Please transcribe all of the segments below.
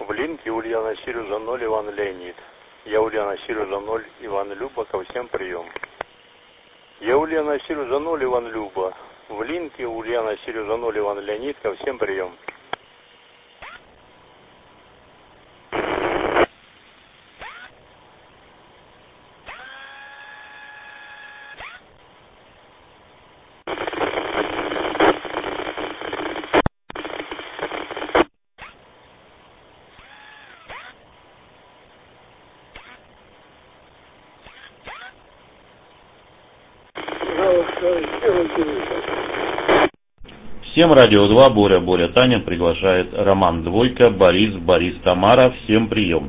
В линке Ульяна Сирюза 0, Иван Леонид. Я Ульяна Сирюза 0, Иван Люба, ко всем прием. Я Ульяна Сирюза 0, Иван Люба. В линке Ульяна Сирюза 0, Иван Леонид, ко всем прием. Всем радио 2, Боря, Таня приглашает Роман Двойка, Борис, Тамара. Всем прием.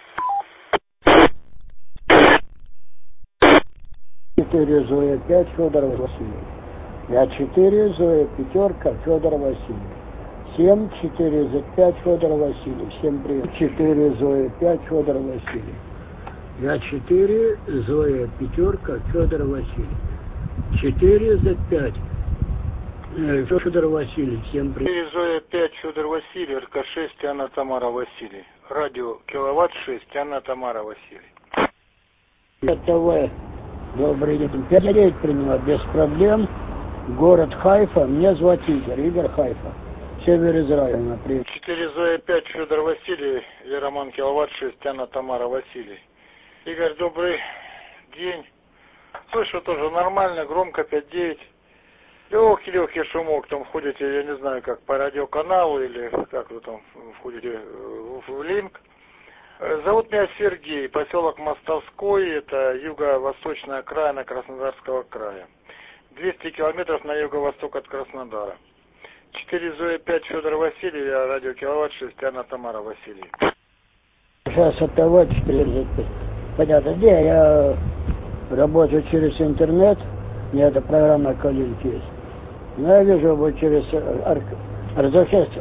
4 Зоя 5 Федор Васильев. Я 4 Зоя пятерка Федор Васильев. 7 4 Z5 Федор Васильев. Всем прием. 4 Зоя 5 Федор Васильев. Я 4 Зоя пятерка Федор Васильев. 4 Z5 Федор Васильев. Всем прием. 4 Зоя 5 Федор Васильев. РК6 Анна Тамара Василий. Радио Киловатт 6 Анна Тамара Василий. ТВ. Добрый день. 5 приняла без проблем. Город Хайфа. Меня зовут Игорь Хайфа. Север Израиля, например. 4 Зоя 5 Федор Василий. Я Роман Киловатт 6 Анна Тамара Василий. Игорь, добрый день. Слышу тоже нормально, громко 5-9. Легкий шумок, там входите, я не знаю, как по радиоканалу или как вы там входите в линк. Зовут меня Сергей, поселок Мостовской, это юго-восточная окраина Краснодарского края. 200 километров на юго-восток от Краснодара. 4 Зоя 5 Федор Василий, я радио Киловатт 6 Анна Тамара Василий. Сейчас от того 4 понятно, где я работаю через интернет, у меня эта программа «Калинк» есть. Но я вижу вот через разрешение,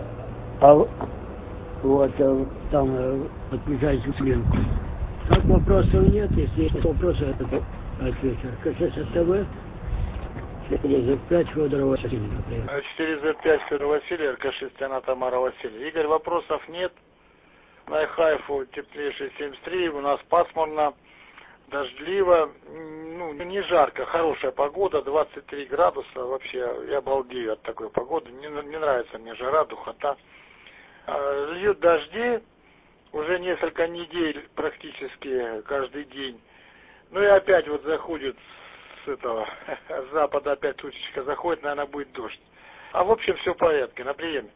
вот там подключайте линку. Так вопросов нет, если есть вопросы, это отвечу. РК6 ТВ 4Z5 Федор Василий, например. 4Z5 Федор Василий, РК6 Анна Тамара Василий. Игорь, вопросов нет. На Хайфу теплейший 73, у нас пасмурно, дождливо, ну не жарко, хорошая погода, 23 градуса, вообще я балдею от такой погоды, не нравится мне жара, духота. Льют дожди, уже несколько недель практически каждый день. Ну и опять вот заходит с этого, с запада опять тучечка заходит, наверное будет дождь. А в общем все в порядке, на приеме.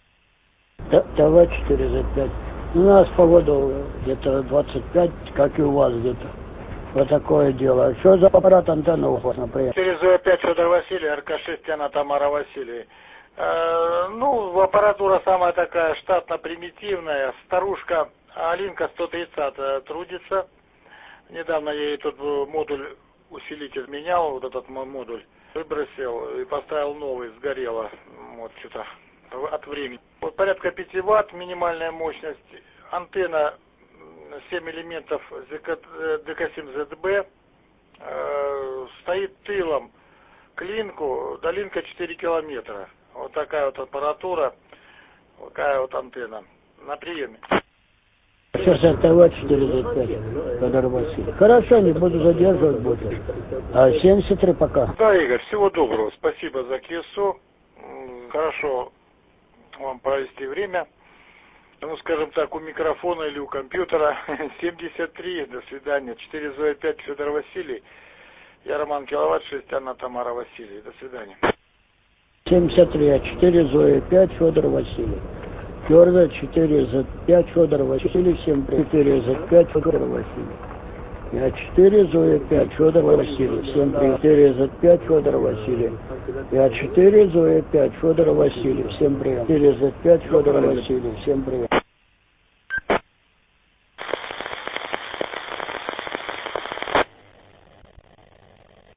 ТВ 4Z5. У нас погода где-то 25, как и у вас где-то. Вот такое дело. Что за аппарат антенны у вас, например? 4 Зоя 5 Федор Василий, РК6 Анна Тамара Василий. Ну, аппаратура самая такая штатно-примитивная. Старушка Алинка 130 трудится. Недавно я ей тут модуль усилитель менял, вот этот мой модуль. Выбросил и поставил новый, сгорело. Вот что-то от времени. Вот порядка 5 ватт минимальная мощность. Антенна 7 элементов ДК7ЗБ. Стоит тылом к линку, до линка 4 километра. Вот такая вот аппаратура, вот такая вот антенна. На приеме. Сейчас ТВ 4Z5 Федор Васильев. Хорошо, не буду задерживать больше. 73 пока. Да, Игорь, всего доброго. Спасибо за КСО. Хорошо вам провести время. Ну, скажем так, у микрофона или у компьютера. 73. До свидания. 4 Зоя 5 Федор Василий. Я Роман Киловатт 6 Анна Тамара Василий. До свидания. 73. 4 Зоя 5 Федор Василий. Твердо 4 Z5 Федор Василий. 7 4 Z5 Федор Василий. Я 4 Зоя 5 Федор Василий. 7 4 Z5 Федор Василий. Я 4 Зоя 5 Федор Василий. Всем привет. 4 Z5 Федор Василий. Всем привет.